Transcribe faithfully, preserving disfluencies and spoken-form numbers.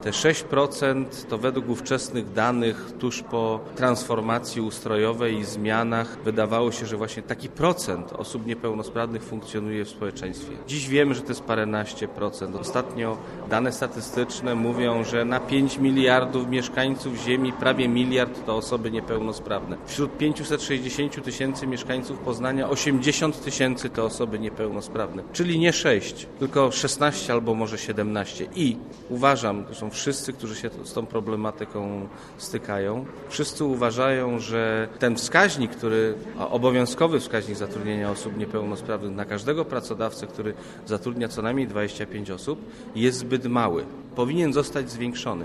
Te sześć procent to według ówczesnych danych tuż po transformacji ustrojowej i zmianach wydawało się, że właśnie taki procent osób niepełnosprawnych funkcjonuje w społeczeństwie. Dziś wiemy, że to jest paręnaście procent. Ostatnio dane statystyczne mówią, że na pięć miliardów mieszkańców Ziemi prawie miliard to osoby niepełnosprawne. Wśród pięćset sześćdziesiąt tysięcy mieszkańców Poznania osiemdziesiąt tysięcy to osoby niepełnosprawne. Czyli nie sześć, tylko szesnaście albo może siedemnaście. I uważam, to są wszyscy, którzy się z tą problematyką stykają, wszyscy uważają, że ten wskaźnik, który, obowiązkowy wskaźnik zatrudnienia osób niepełnosprawnych na każdego pracodawcę, który zatrudnia co najmniej dwadzieścia pięć osób, jest zbyt mały. Powinien zostać zwiększony.